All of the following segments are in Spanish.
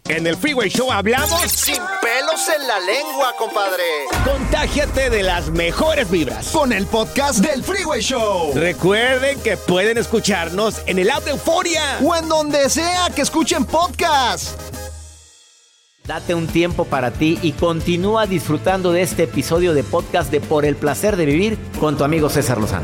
En el Freeway Show hablamos sin pelos en la lengua, compadre. Contágiate de las mejores vibras Con el podcast del Freeway Show. Recuerden que pueden escucharnos en el app de Euforia O en donde sea que escuchen podcast. Date un tiempo para ti y continúa disfrutando de este episodio de podcast de Por el Placer de Vivir con tu amigo César Lozano.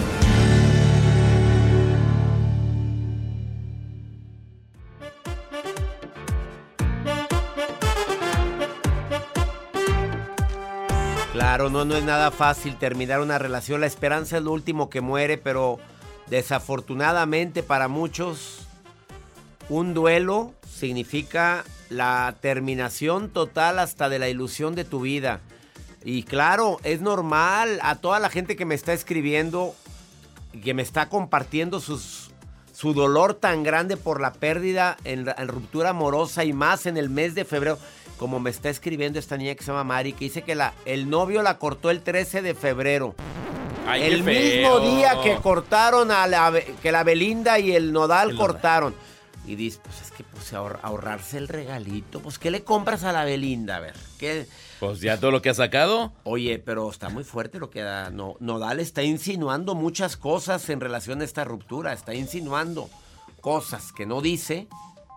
Claro, no es nada fácil terminar una relación. La esperanza es lo último que muere, pero desafortunadamente para muchos un duelo significa la terminación total hasta de la ilusión de tu vida. Y claro, es normal a toda la gente que me está escribiendo, que me está compartiendo su dolor tan grande por la pérdida en ruptura amorosa y más en el mes de febrero. Como me está escribiendo esta niña que se llama Mari, que dice que el novio la cortó el 13 de febrero. Ay, el mismo día que cortaron que la Belinda y el Nodal cortaron. Y dice, pues es que ahorrarse el regalito. Pues, ¿qué le compras a la Belinda? A ver, ¿qué? Pues ya todo lo que ha sacado. Oye, pero está muy fuerte lo que da. Nodal está insinuando muchas cosas en relación a esta ruptura. Está insinuando cosas que no dice.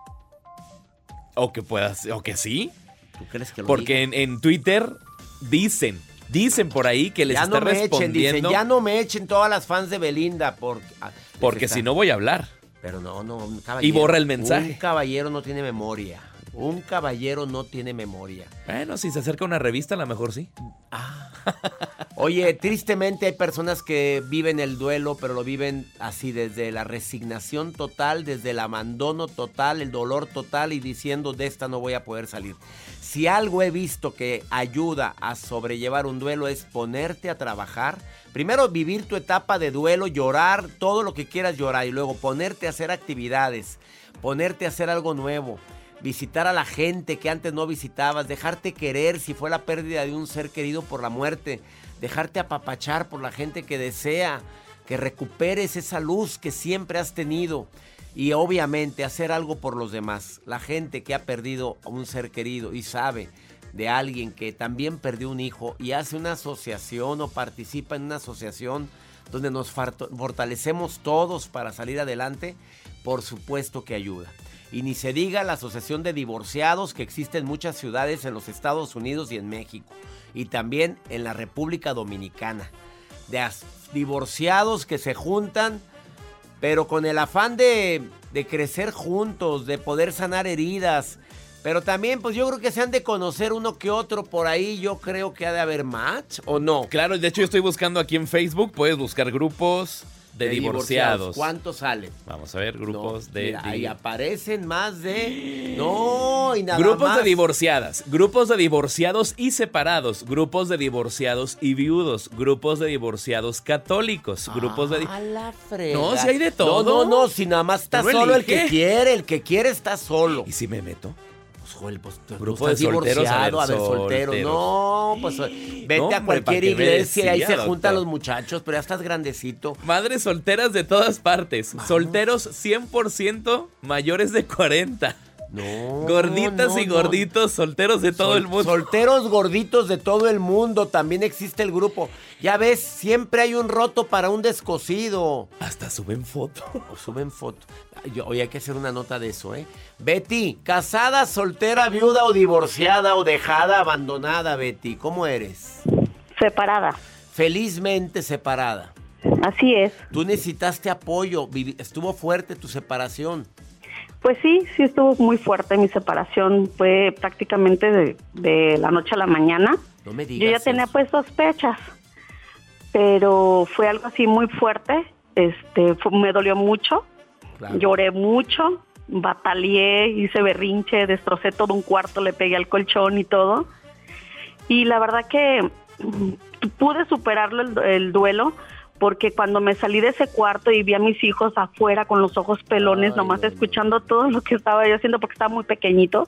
O que sí. ¿Tú crees que lo Porque en Twitter dicen por ahí que les ya está no me respondiendo. Dicen, ya no me echen todas las fans de Belinda porque si no voy a hablar. Pero no, un caballero. Y borra el mensaje. Un caballero no tiene memoria. Un caballero no tiene memoria. Bueno, si se acerca una revista, a lo mejor sí. Oye, tristemente hay personas que viven el duelo, pero lo viven así, desde la resignación total, desde el abandono total, el dolor total y diciendo, de esta no voy a poder salir. Si algo he visto que ayuda a sobrellevar un duelo es ponerte a trabajar. Primero vivir tu etapa de duelo, llorar todo lo que quieras llorar y luego ponerte a hacer actividades, ponerte a hacer algo nuevo. Visitar a la gente que antes no visitabas, dejarte querer si fue la pérdida de un ser querido por la muerte, dejarte apapachar por la gente que desea que recuperes esa luz que siempre has tenido y obviamente hacer algo por los demás. La gente que ha perdido a un ser querido y sabe de alguien que también perdió un hijo y hace una asociación o participa en una asociación donde nos fortalecemos todos para salir adelante, por supuesto que ayuda. Y ni se diga la asociación de divorciados que existe en muchas ciudades en los Estados Unidos y en México. Y también en la República Dominicana. De divorciados que se juntan, pero con el afán de crecer juntos, de poder sanar heridas. Pero también, pues yo creo que se han de conocer uno que otro por ahí. Yo creo que ha de haber match, ¿o no? Claro, de hecho yo estoy buscando aquí en Facebook. Puedes buscar grupos de divorciados. ¿Cuántos salen? Vamos a ver, grupos de... Mira, ahí aparecen más de... No, y nada grupos más. De divorciadas, grupos de divorciados y separados, grupos de divorciados y viudos, grupos de divorciados católicos, grupos de... A la frega. No, si hay de todo. No, si nada más está solo el que quiere está solo. ¿Y si me meto? Grupo de solteros, a ver, solteros. No, pues vete a cualquier iglesia y ahí se juntan los muchachos, pero ya estás grandecito. Madres solteras de todas partes. Vamos. Solteros 100% mayores de 40. No. Gorditas y gorditos, solteros de todo el mundo. Solteros gorditos de todo el mundo. También existe el grupo. Ya ves, siempre hay un roto para un descosido. Hasta suben foto. Suben foto. Hoy hay que hacer una nota de eso, ¿eh? Betty, casada, soltera, viuda o divorciada o dejada, abandonada, Betty. ¿Cómo eres? Separada. Felizmente separada. Así es. Tú necesitaste apoyo. Estuvo fuerte tu separación. Pues sí estuvo muy fuerte mi separación, fue prácticamente de la noche a la mañana. No me digas. Yo ya tenía pues sospechas, pero fue algo así muy fuerte, me dolió mucho, claro. Lloré mucho, bataleé, hice berrinche, destrocé todo un cuarto, le pegué al colchón y todo. Y la verdad que pude superarlo el duelo, porque cuando me salí de ese cuarto y vi a mis hijos afuera con los ojos pelones, nomás escuchando todo lo que estaba yo haciendo porque estaba muy pequeñito,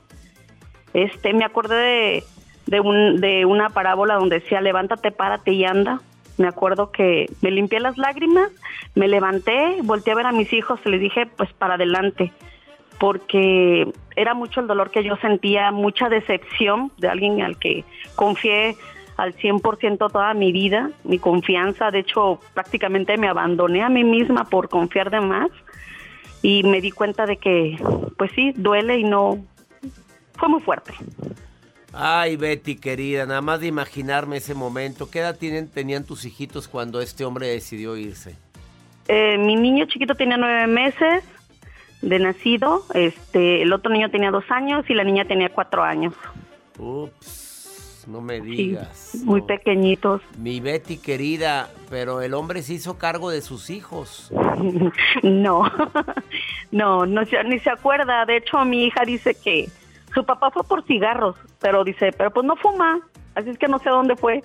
me acordé de una parábola donde decía, levántate, párate y anda. Me acuerdo que me limpié las lágrimas, me levanté, volteé a ver a mis hijos y les dije, pues para adelante. porque era mucho el dolor que yo sentía, mucha decepción de alguien al que confié al 100% toda mi vida, mi confianza. De hecho, prácticamente me abandoné a mí misma por confiar de más, y me di cuenta de que, pues sí, duele y no, fue muy fuerte. Ay, Betty, querida, nada más de imaginarme ese momento. ¿Qué edad tenían tus hijitos cuando este hombre decidió irse? Mi niño chiquito tenía 9 meses de nacido, el otro niño tenía 2 años y la niña tenía 4 años. Ups, no me digas. Sí, muy pequeñitos. Mi Betty, querida, pero el hombre se hizo cargo de sus hijos. No, ni se acuerda. De hecho, mi hija dice que su papá fue por cigarros, pero pues no fuma, así es que no sé a dónde fue.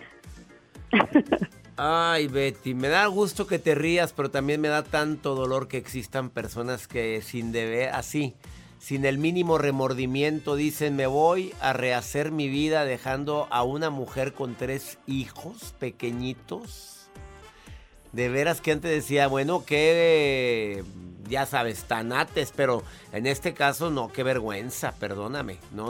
Ay, Betty, me da gusto que te rías, pero también me da tanto dolor que existan personas que sin el mínimo remordimiento dicen: me voy a rehacer mi vida dejando a una mujer con 3 hijos pequeñitos. De veras que antes decía, bueno, que ya sabes, tanates, pero en este caso no, qué vergüenza, perdóname. No.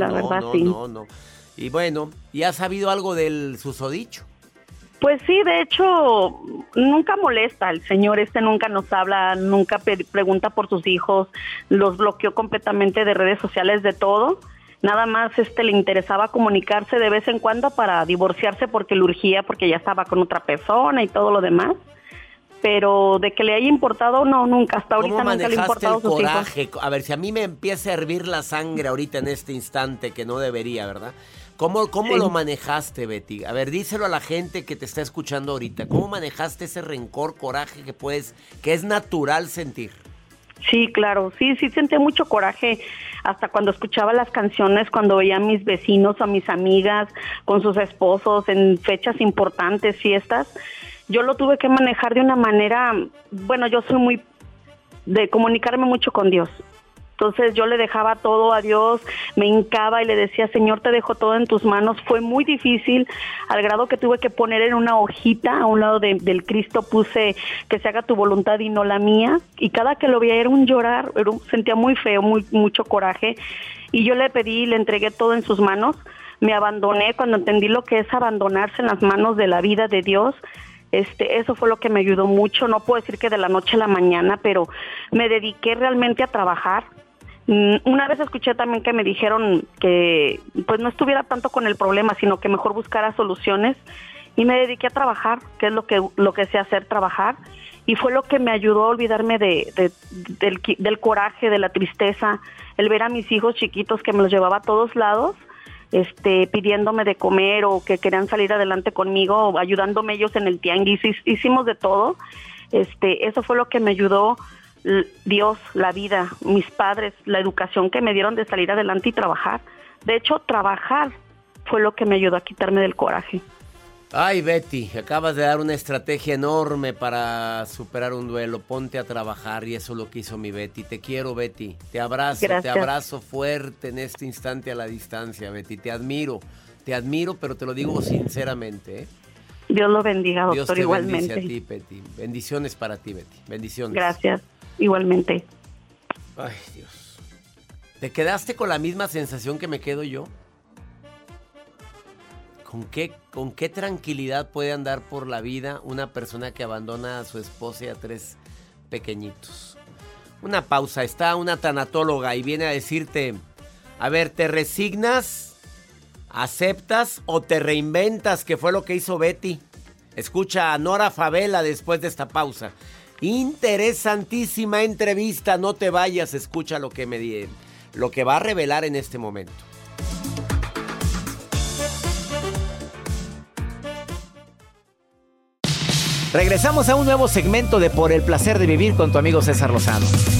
Y bueno, ¿y has sabido algo del susodicho? Pues sí, de hecho, nunca molesta el señor, nunca nos habla, nunca pregunta por sus hijos, los bloqueó completamente de redes sociales, de todo. Nada más le interesaba comunicarse de vez en cuando para divorciarse porque le urgía, porque ya estaba con otra persona y todo lo demás. Pero de que le haya importado, no, nunca, hasta ahorita nunca le ha importado sus hijos. A ver, si a mí me empieza a hervir la sangre ahorita en este instante, que no debería, ¿verdad? ¿Cómo Sí. lo manejaste, Betty? A ver, díselo a la gente que te está escuchando ahorita. ¿Cómo manejaste ese rencor, coraje que es natural sentir? Sí, claro, sí sentí mucho coraje hasta cuando escuchaba las canciones, cuando veía a mis vecinos, a mis amigas con sus esposos en fechas importantes, fiestas. Yo lo tuve que manejar de una manera, bueno, yo soy muy de comunicarme mucho con Dios. Entonces yo le dejaba todo a Dios, me hincaba y le decía: Señor, te dejo todo en tus manos. Fue muy difícil, al grado que tuve que poner en una hojita, a un lado del Cristo puse: que se haga tu voluntad y no la mía. Y cada que lo veía era un llorar, sentía muy feo, mucho coraje. Y yo le pedí, le entregué todo en sus manos. Me abandoné cuando entendí lo que es abandonarse en las manos de la vida de Dios. Eso fue lo que me ayudó mucho. No puedo decir que de la noche a la mañana, pero me dediqué realmente a trabajar. Una vez escuché también que me dijeron que pues no estuviera tanto con el problema, sino que mejor buscara soluciones, y me dediqué a trabajar, que es lo que sé hacer, trabajar, y fue lo que me ayudó a olvidarme del coraje, de la tristeza, el ver a mis hijos chiquitos que me los llevaba a todos lados, pidiéndome de comer o que querían salir adelante conmigo, o ayudándome ellos en el tianguis. Hicimos de todo. Eso fue lo que me ayudó. Dios, la vida, mis padres, la educación que me dieron de salir adelante y trabajar. De hecho, trabajar fue lo que me ayudó a quitarme del coraje. Ay, Betty, acabas de dar una estrategia enorme para superar un duelo. Ponte a trabajar, y eso es lo que hizo mi Betty. Te quiero, Betty. Te abrazo, Gracias. Te abrazo fuerte en este instante a la distancia, Betty. Te admiro, pero te lo digo sinceramente, ¿eh? Dios lo bendiga, doctor, Dios te igualmente. bendice a ti, Betty. Bendiciones para ti, Betty. Bendiciones. Gracias, igualmente. Ay, Dios. ¿Te quedaste con la misma sensación que me quedo yo? ¿Con qué tranquilidad puede andar por la vida una persona que abandona a su esposa y a 3 pequeñitos? Una pausa. Está una tanatóloga y viene a decirte: a ver, ¿te resignas, aceptas o te reinventas? Que fue lo que hizo Betty. Escucha a Nora Favela después de esta pausa. Interesantísima entrevista, no te vayas, escucha lo que va a revelar en este momento. Regresamos a un nuevo segmento de Por el placer de vivir con tu amigo César Lozano.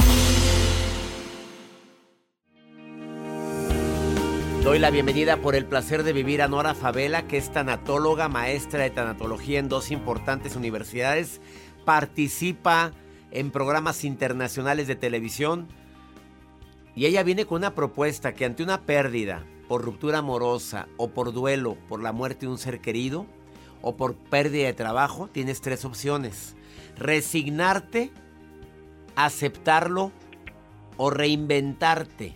Doy la bienvenida por el placer de vivir a Nora Favela, que es tanatóloga, maestra de tanatología en 2 importantes universidades. Participa en programas internacionales de televisión. Y ella viene con una propuesta que ante una pérdida por ruptura amorosa o por duelo por la muerte de un ser querido o por pérdida de trabajo, tienes 3 opciones: resignarte, aceptarlo o reinventarte?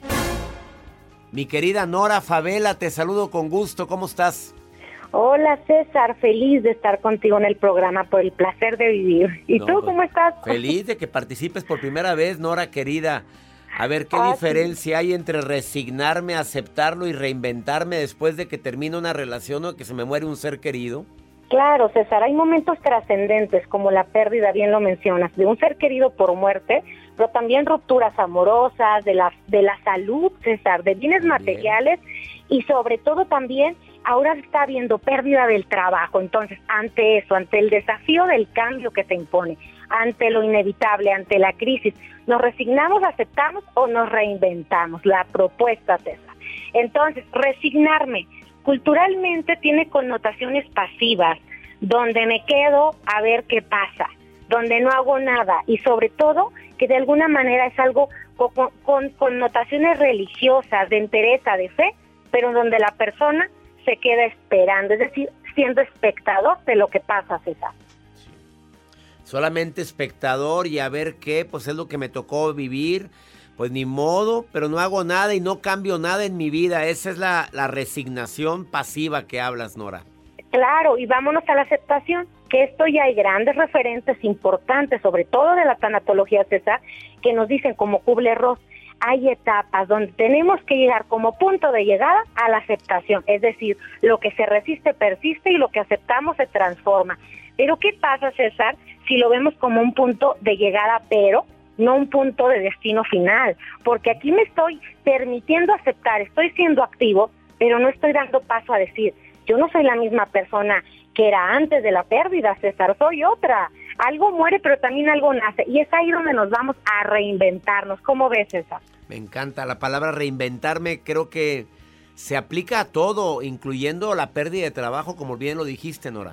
Mi querida Nora Favela, te saludo con gusto. ¿Cómo estás? Hola César, feliz de estar contigo en el programa por el placer de vivir. ¿Y tú cómo estás? Feliz de que participes por primera vez, Nora querida. A ver, ¿qué diferencia hay entre resignarme, aceptarlo y reinventarme después de que termine una relación o que se me muere un ser querido? Claro, César, hay momentos trascendentes como la pérdida, bien lo mencionas, de un ser querido por muerte, pero también rupturas amorosas, de la salud, César, de bienes materiales y sobre todo también ahora está habiendo pérdida del trabajo. Entonces, ante eso, ante el desafío del cambio que se impone, ante lo inevitable, ante la crisis, ¿nos resignamos, aceptamos o nos reinventamos? La propuesta, César. Entonces, resignarme culturalmente tiene connotaciones pasivas, donde me quedo a ver qué pasa, donde no hago nada y sobre todo que de alguna manera es algo con connotaciones religiosas, de entereza, de fe, pero donde la persona se queda esperando, es decir, siendo espectador de lo que pasa, César. Sí. Solamente espectador y a ver qué, pues es lo que me tocó vivir, pues ni modo, pero no hago nada y no cambio nada en mi vida. Esa es la resignación pasiva que hablas, Nora. Claro, y vámonos a la aceptación, que esto ya hay grandes referentes importantes, sobre todo de la tanatología, César, que nos dicen como Kubler-Ross, hay etapas donde tenemos que llegar como punto de llegada a la aceptación, es decir, lo que se resiste persiste y lo que aceptamos se transforma. Pero ¿qué pasa, César, si lo vemos como un punto de llegada, pero no un punto de destino final? Porque aquí me estoy permitiendo aceptar, estoy siendo activo, pero no estoy dando paso a decir, yo no soy la misma persona que era antes de la pérdida, César, soy otra. Algo muere, pero también algo nace. Y es ahí donde nos vamos a reinventarnos. ¿Cómo ves, César? Me encanta la palabra reinventarme. Creo que se aplica a todo, incluyendo la pérdida de trabajo, como bien lo dijiste, Nora.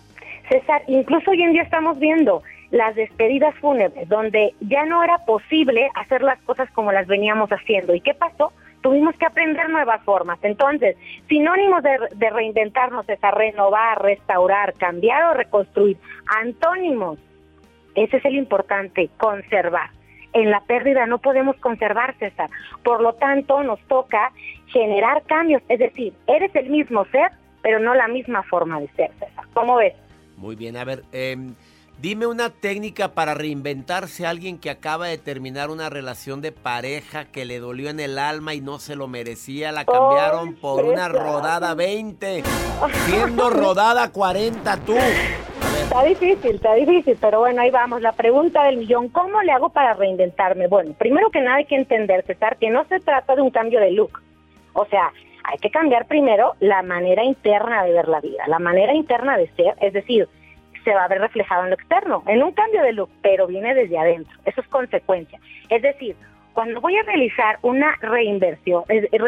César, incluso hoy en día estamos viendo las despedidas fúnebres, donde ya no era posible hacer las cosas como las veníamos haciendo. ¿Y qué pasó? Tuvimos que aprender nuevas formas. Entonces, sinónimos de reinventarnos es a renovar, restaurar, cambiar o reconstruir. Antónimos, ese es el importante, conservar. En la pérdida no podemos conservar, César. Por lo tanto, nos toca generar cambios. Es decir, eres el mismo ser, pero no la misma forma de ser, César. ¿Cómo ves? Muy bien, a ver, dime una técnica para reinventarse a alguien que acaba de terminar una relación de pareja que le dolió en el alma y no se lo merecía. La cambiaron por una rodada 20, siendo rodada 40 tú. Está difícil, pero bueno, ahí vamos. La pregunta del millón, ¿cómo le hago para reinventarme? Bueno, primero que nada hay que entender, César, que no se trata de un cambio de look. O sea, hay que cambiar primero la manera interna de ver la vida, la manera interna de ser, es decir, se va a ver reflejado en lo externo, en un cambio de look, pero viene desde adentro, eso es consecuencia. Es decir, cuando voy a realizar una reinvención,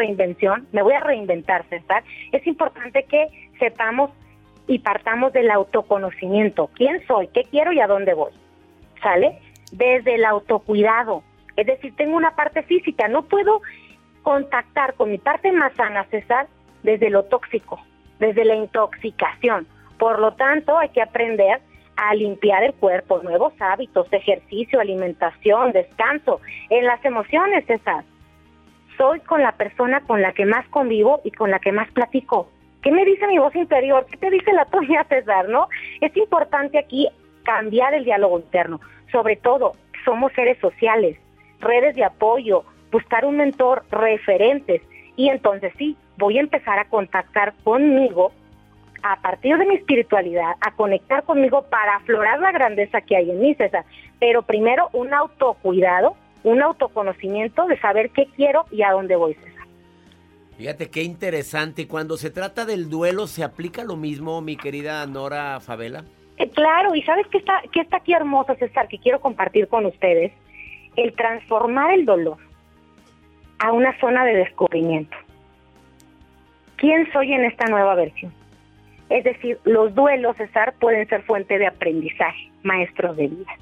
me voy a reinventar, César, es importante que sepamos y partamos del autoconocimiento, quién soy, qué quiero y a dónde voy, ¿sale? Desde el autocuidado, es decir, tengo una parte física, no puedo contactar con mi parte más sana, César, desde lo tóxico, desde la intoxicación. Por lo tanto, hay que aprender a limpiar el cuerpo, nuevos hábitos, ejercicio, alimentación, descanso. En las emociones, César, soy con la persona con la que más convivo y con la que más platico. ¿Qué me dice mi voz interior? ¿Qué te dice la tuya, César? ¿No? Es importante aquí cambiar el diálogo interno. Sobre todo, somos seres sociales, redes de apoyo, buscar un mentor, referentes. Y entonces sí, voy a empezar a contactar conmigo a partir de mi espiritualidad, a conectar conmigo para aflorar la grandeza que hay en mí, César. Pero primero un autocuidado, un autoconocimiento de saber qué quiero y a dónde voy, César. Fíjate qué interesante. Y cuando se trata del duelo, ¿se aplica lo mismo, mi querida Nora Favela? Claro, y ¿sabes qué está aquí hermoso, César, que quiero compartir con ustedes? El transformar el dolor a una zona de descubrimiento. ¿Quién soy en esta nueva versión? Es decir, los duelos, César, pueden ser fuente de aprendizaje, maestros de vida.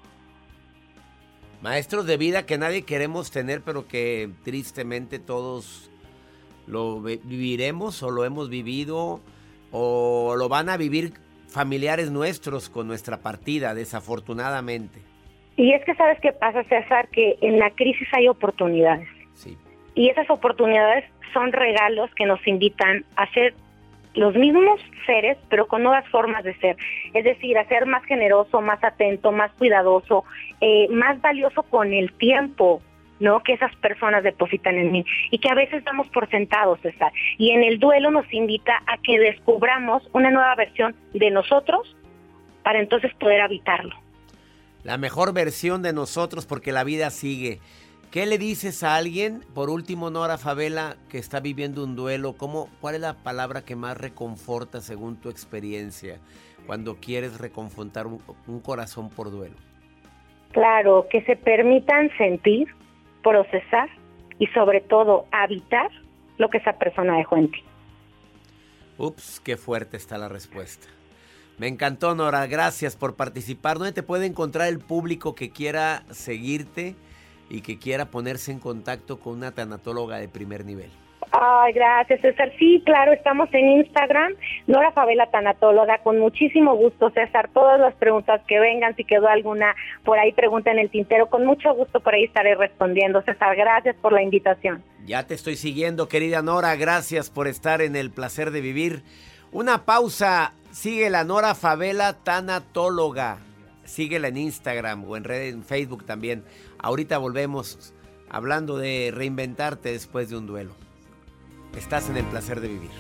Maestros de vida que nadie queremos tener, pero que tristemente todos lo viviremos o lo hemos vivido o lo van a vivir familiares nuestros con nuestra partida, desafortunadamente. Y es que ¿sabes qué pasa, César? Que en la crisis hay oportunidades. Sí. Y esas oportunidades son regalos que nos invitan a ser los mismos seres, pero con nuevas formas de ser. Es decir, a ser más generoso, más atento, más cuidadoso, más valioso con el tiempo, ¿no? Que esas personas depositan en mí y que a veces damos por sentados, César. Y en el duelo nos invita a que descubramos una nueva versión de nosotros para entonces poder habitarlo. La mejor versión de nosotros, porque la vida sigue. ¿Qué le dices a alguien, por último, Nora Favela, que está viviendo un duelo? ¿Cuál es la palabra que más reconforta según tu experiencia cuando quieres reconfortar un corazón por duelo? Claro, que se permitan sentir, procesar y sobre todo habitar lo que esa persona dejó en ti. Ups, qué fuerte está la respuesta. Me encantó, Nora, gracias por participar. ¿Dónde te puede encontrar el público que quiera seguirte y que quiera ponerse en contacto con una tanatóloga de primer nivel? Ay, gracias, César. Sí, claro, estamos en Instagram, Nora Favela Tanatóloga, con muchísimo gusto, César. Todas las preguntas que vengan, si quedó alguna por ahí, pregunta en el tintero, con mucho gusto por ahí estaré respondiendo. César, gracias por la invitación. Ya te estoy siguiendo, querida Nora, gracias por estar en el placer de vivir. Una pausa, sigue la Nora Favela Tanatóloga. Síguela en Instagram o en Facebook también. Ahorita volvemos hablando de reinventarte después de un duelo. Estás en el placer de vivir.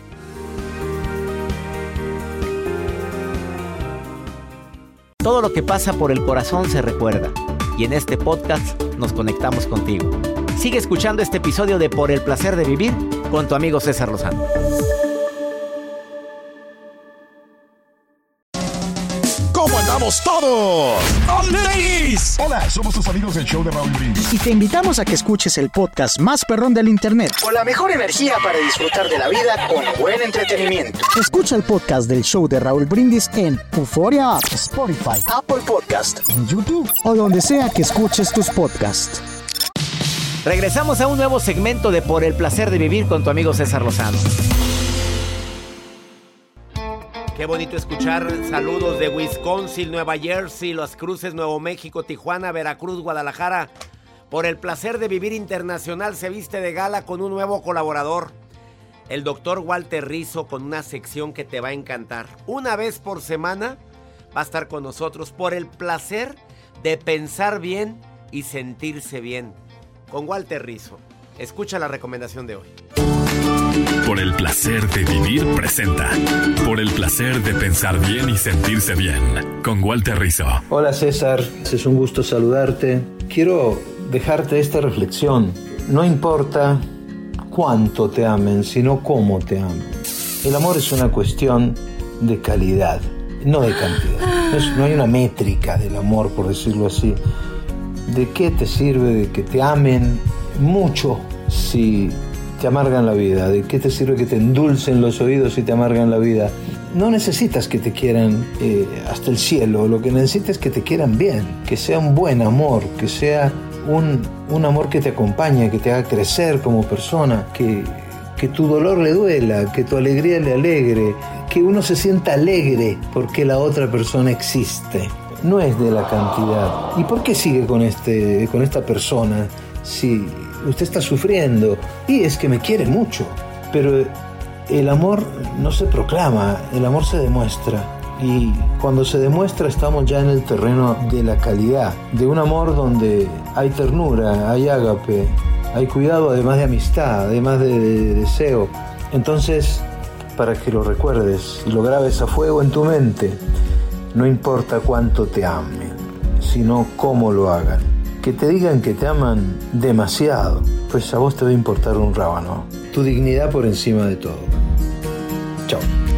Todo lo que pasa por el corazón se recuerda. Y en este podcast nos conectamos contigo. Sigue escuchando este episodio de Por el placer de vivir con tu amigo César Lozano. ¿Cómo andamos todos? ¡Andrés! Hola, somos tus amigos del show de Raúl Brindis. Y te invitamos a que escuches el podcast más perrón del internet. Con la mejor energía para disfrutar de la vida con buen entretenimiento. Escucha el podcast del show de Raúl Brindis en Euforia App, Spotify, Apple Podcast, en YouTube o donde sea que escuches tus podcasts. Regresamos a un nuevo segmento de Por el placer de vivir con tu amigo César Lozano. Qué bonito escuchar saludos de Wisconsin, Nueva Jersey, Las Cruces, Nuevo México, Tijuana, Veracruz, Guadalajara. Por el placer de vivir internacional se viste de gala con un nuevo colaborador. El doctor Walter Rizzo, con una sección que te va a encantar. Una vez por semana va a estar con nosotros por el placer de pensar bien y sentirse bien. Con Walter Rizzo. Escucha la recomendación de hoy. Por el placer de vivir presenta. Por el placer de pensar bien y sentirse bien. Con Walter Rizzo. Hola César, es un gusto saludarte. Quiero dejarte esta reflexión. No importa cuánto te amen, sino cómo te amen. El amor es una cuestión de calidad, no de cantidad. No hay una métrica del amor, por decirlo así. ¿De qué te sirve de que te amen mucho si te amargan la vida? ¿De qué te sirve que te endulcen los oídos si te amargan la vida? No necesitas que te quieran hasta el cielo. Lo que necesitas es que te quieran bien, que sea un buen amor, que sea un amor que te acompañe, que te haga crecer como persona, que tu dolor le duela, que tu alegría le alegre, que uno se sienta alegre porque la otra persona existe. No es de la cantidad. ¿Y por qué sigue con esta persona si usted está sufriendo? Y es que me quiere mucho. Pero el amor no se proclama, el amor se demuestra. Y cuando se demuestra estamos ya en el terreno de la calidad, de un amor donde hay ternura, hay ágape, hay cuidado, además de amistad, además de deseo. Entonces, para que lo recuerdes y lo grabes a fuego en tu mente, no importa cuánto te amen, sino cómo lo hagan. Que te digan que te aman demasiado, pues a vos te va a importar un rábano. Tu dignidad por encima de todo. Chao.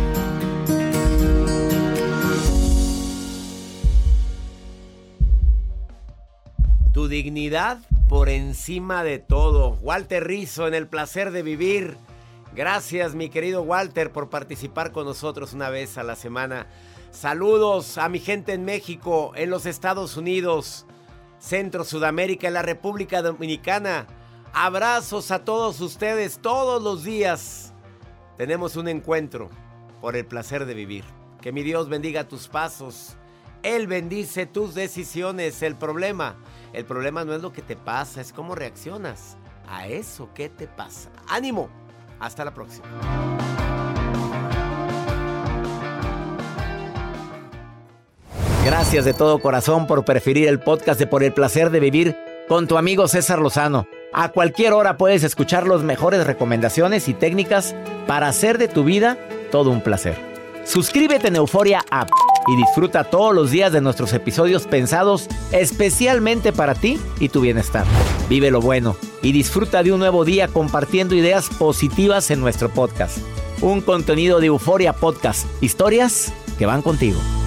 Tu dignidad por encima de todo. Walter Rizzo en el placer de vivir. Gracias, mi querido Walter, por participar con nosotros una vez a la semana. Saludos a mi gente en México, en los Estados Unidos, Centro, Sudamérica, en la República Dominicana. Abrazos a todos ustedes todos los días. Tenemos un encuentro por el placer de vivir. Que mi Dios bendiga tus pasos Él bendice tus decisiones. El problema no es lo que te pasa, es cómo reaccionas a eso que te pasa. ¡Ánimo! Hasta la próxima. Gracias de todo corazón por preferir el podcast de Por el Placer de Vivir con tu amigo César Lozano. A cualquier hora puedes escuchar las mejores recomendaciones y técnicas para hacer de tu vida todo un placer. Suscríbete en Euforia App y disfruta todos los días de nuestros episodios pensados especialmente para ti y tu bienestar. Vive lo bueno y disfruta de un nuevo día compartiendo ideas positivas en nuestro podcast. Un contenido de Euforia Podcast. Historias que van contigo.